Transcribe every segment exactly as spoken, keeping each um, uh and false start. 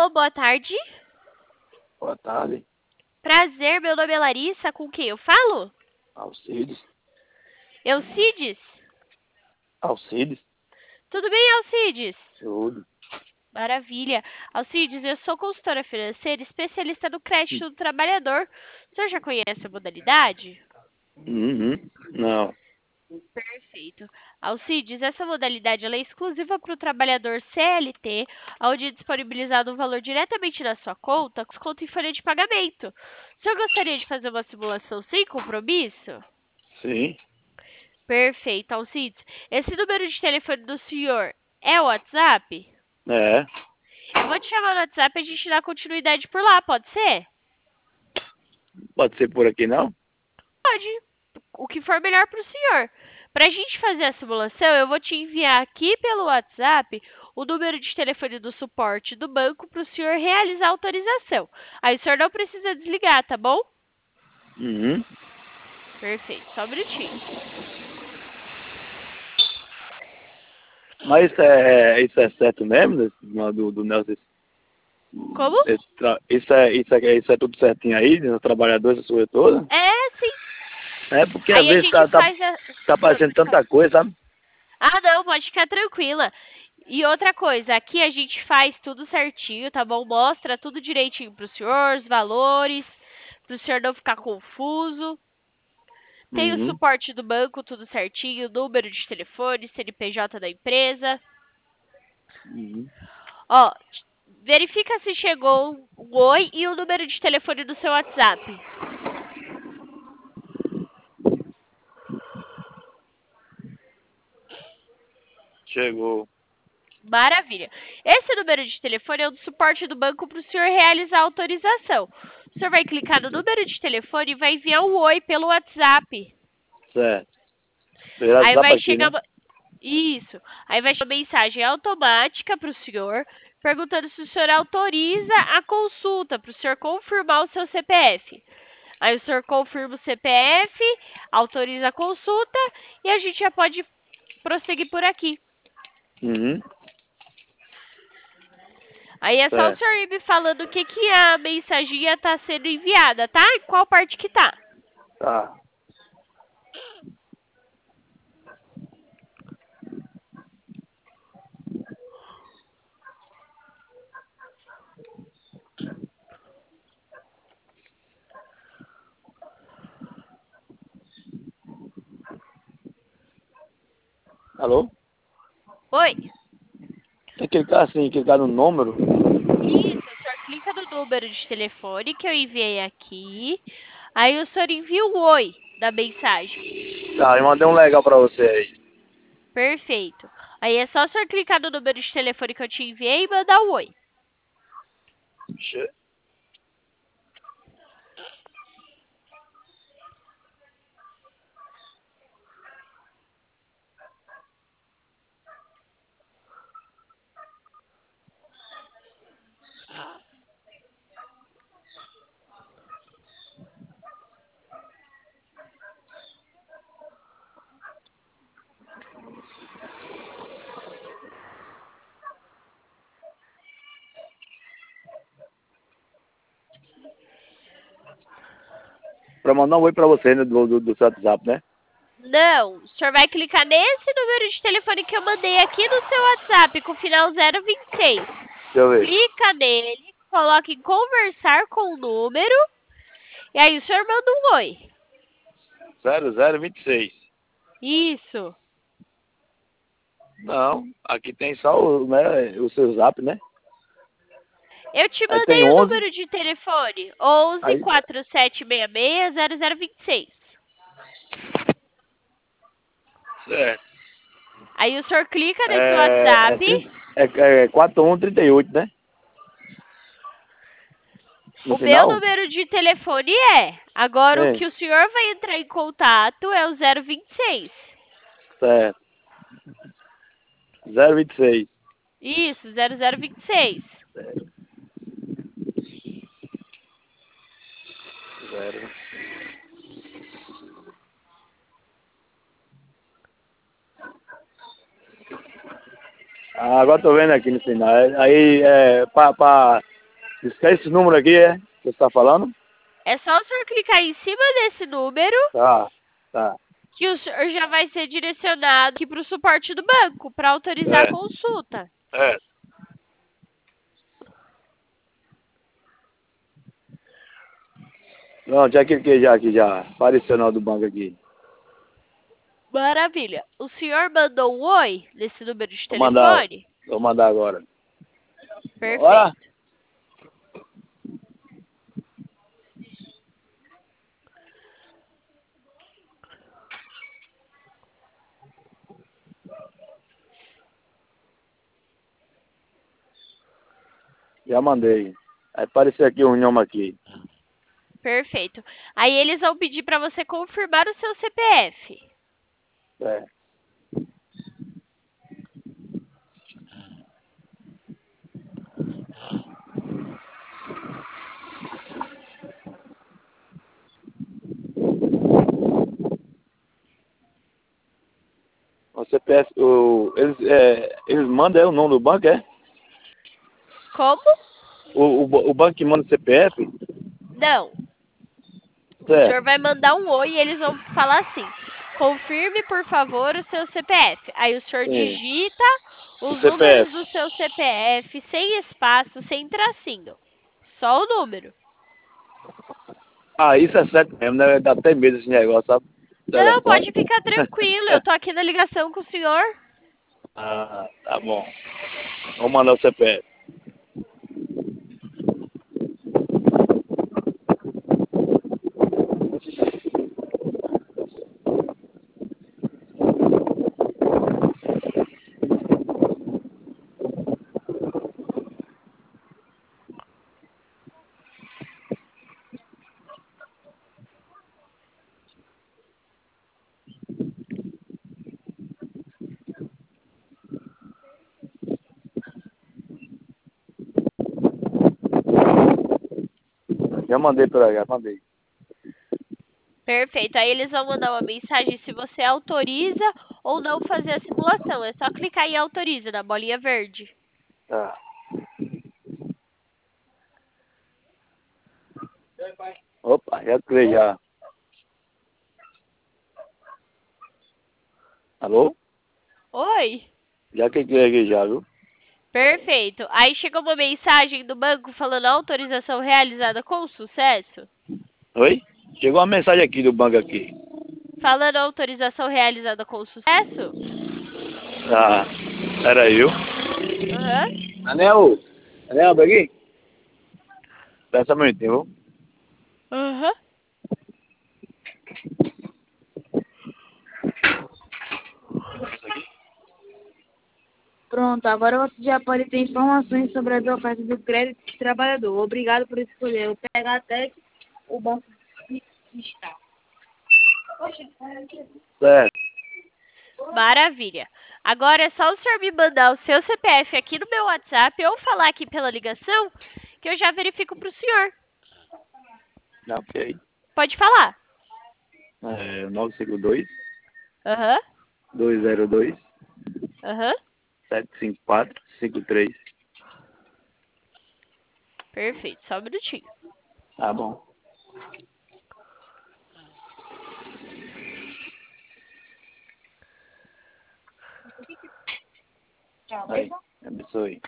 boa tarde. Boa tarde. Prazer, meu nome é Larissa, com quem eu falo? Alcides. Eucides? Alcides? Tudo bem, Alcides? Tudo. Maravilha. Alcides, eu sou consultora financeira, especialista no crédito do trabalhador. O senhor já conhece a modalidade? Uhum. Não. Perfeito. Alcides, essa modalidade ela é exclusiva para o trabalhador C L T, onde é disponibilizado um valor diretamente na sua conta, com desconto em folha de pagamento. O senhor gostaria de fazer uma simulação sem compromisso? Sim. Perfeito, Alcides. Esse número de telefone do senhor é o WhatsApp? É. Eu vou te chamar no WhatsApp e a gente dá continuidade por lá, pode ser? Pode ser por aqui, não? Pode. O que for melhor para o senhor. Para a gente fazer a simulação, eu vou te enviar aqui pelo WhatsApp o número de telefone do suporte do banco para o senhor realizar a autorização. Aí o senhor não precisa desligar, tá bom? Uhum. Perfeito, só um minutinho. Mas isso é, isso é certo mesmo, desse- do, do Nelson? Como? Esse tra- Isso é, isso, é, isso é tudo certinho aí, dos trabalhadores, essa coisa toda? É, sim. É porque às Aí a vezes gente tá, tá, faz a... tá Ah, aparecendo pode falar. tanta coisa, sabe? Ah, não, pode ficar tranquila. E outra coisa, aqui a gente faz tudo certinho, tá bom? Mostra tudo direitinho pro senhor, os valores, pro senhor não ficar confuso. Tem o Uhum. suporte do banco, tudo certinho, número de telefone, C N P J da empresa. Uhum. Ó, verifica se chegou o oi e o número de telefone do seu WhatsApp. Chegou. Maravilha. Esse número de telefone é o do suporte do banco para o senhor realizar a autorização. O senhor vai clicar no número de telefone e vai enviar um oi pelo WhatsApp. Certo. Pegar Aí zap vai aqui, chegar né? uma... Isso. Aí vai chegar uma mensagem automática para o senhor, perguntando se o senhor autoriza a consulta, para o senhor confirmar o seu C P F. Aí o senhor confirma o C P F, autoriza a consulta e a gente já pode prosseguir por aqui. Uhum. Aí é só o Certo. senhor ir me falando o que, que a mensaginha tá sendo enviada, tá? E qual parte que tá. Tá. Alô? Oi. Tem que clicar assim, clicar no número. Isso, o senhor clica no número de telefone que eu enviei aqui. Aí o senhor envia o oi da mensagem. Tá, eu mandei um legal pra você aí. Perfeito. Aí é só o senhor clicar no número de telefone que eu te enviei e mandar o oi. Che- Pra mandar um oi pra você, né, do, do, do seu WhatsApp, né? Não, o senhor vai clicar nesse número de telefone que eu mandei aqui no seu WhatsApp com o final zero vinte e seis. Deixa eu ver. Clica nele, coloca em conversar com o número e aí o senhor manda um oi. zero zero vinte e seis. Isso. Não, aqui tem só o, né, o seu zap, né? Eu te Aí tem mandei o onze. número de telefone, onze Aí, quatro sete seis seis zero zero vinte e seis. certo. Aí o senhor clica nesse É, é, WhatsApp. trinta é, é quatro um trinta e oito, né? No O meu final? número de telefone é. Agora o Sim, que o senhor vai entrar em contato é o zero vinte e seis. certo. zero vinte e seis. Isso, zero zero vinte e seis. Zero. Ah, agora tô vendo aqui no final. Aí, é, pra, pra, Diz que é esse número aqui, é? Que você está falando? É só o senhor clicar em cima desse número Tá, tá. que o senhor já vai ser direcionado aqui para o suporte do banco para autorizar a É, consulta. é. Não, já cliquei já aqui, já. Apareceu o nome do banco aqui. Maravilha. O senhor mandou um oi nesse número de Vou mandar, telefone? vou mandar agora. Bora? Perfeito. Já mandei. Aí apareceu aqui o nome aqui. Perfeito. Aí eles vão pedir para você confirmar o seu C P F. É. O C P F, o, eles, é, eles mandam é, o nome do banco, é? Como? O, o, o banco que manda o C P F? Não. O É. senhor vai mandar um oi e eles vão falar assim: confirme, por favor, o seu C P F. Aí o senhor Sim. digita O os números C P F. do seu C P F sem espaço, sem tracinho. Só o número. Ah, isso é certo mesmo, né? Dá até medo esse negócio, sabe? Não, Telefone. pode ficar tranquilo. Eu tô aqui na ligação com o senhor. Ah, tá bom. Vou mandar o C P F. Já mandei por aí, já mandei. Perfeito. Aí eles vão mandar uma mensagem se você autoriza ou não fazer a simulação. É só clicar em autoriza na bolinha verde. Tá. Opa, já criei já. Alô? Oi. Já cliquei aqui já, viu? Perfeito. Aí chegou uma mensagem do banco falando autorização realizada com sucesso. Oi? Chegou uma mensagem aqui do banco aqui. Falando autorização realizada com sucesso? Ah, peraí, viu? Aham. Anel! Anel, tá aqui? Peça um minutinho, viu? Aham. Pronto, agora você já pode ter informações sobre as ofertas do crédito do trabalhador. Obrigado por escolher o Pegatec, o banco que está. Certo. Maravilha. Agora é só o senhor me mandar o seu C P F aqui no meu WhatsApp ou falar aqui pela ligação que eu já verifico para o senhor. Ok. Pode falar. É, nove cinco dois, Aham. dois zero dois, Aham. sete cinco quatro, cinco três. Perfeito. Só um minutinho. Tá bom. Tchau. Aí, abençoe.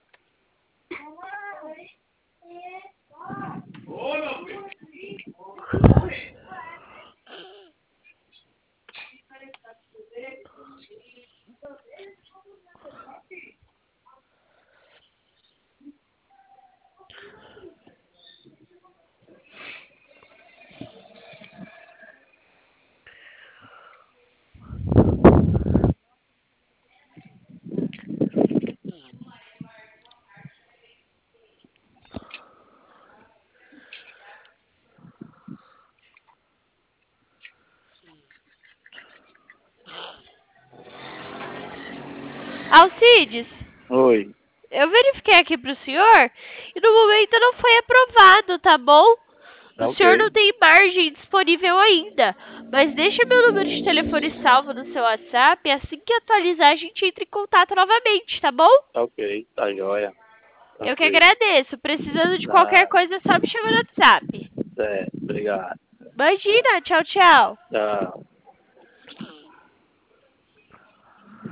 Alcides, Oi. eu verifiquei aqui para o senhor e no momento não foi aprovado, tá bom? Tá O senhor ok. não tem margem disponível ainda, mas deixa meu número de telefone salvo no seu WhatsApp e assim que atualizar a gente entra em contato novamente, tá bom? Tá ok. Tá joia. Eu que Ok. agradeço. Precisando de Tá. qualquer coisa, é só me chama no WhatsApp. Certo, obrigado. Imagina, tchau, tchau. Tchau.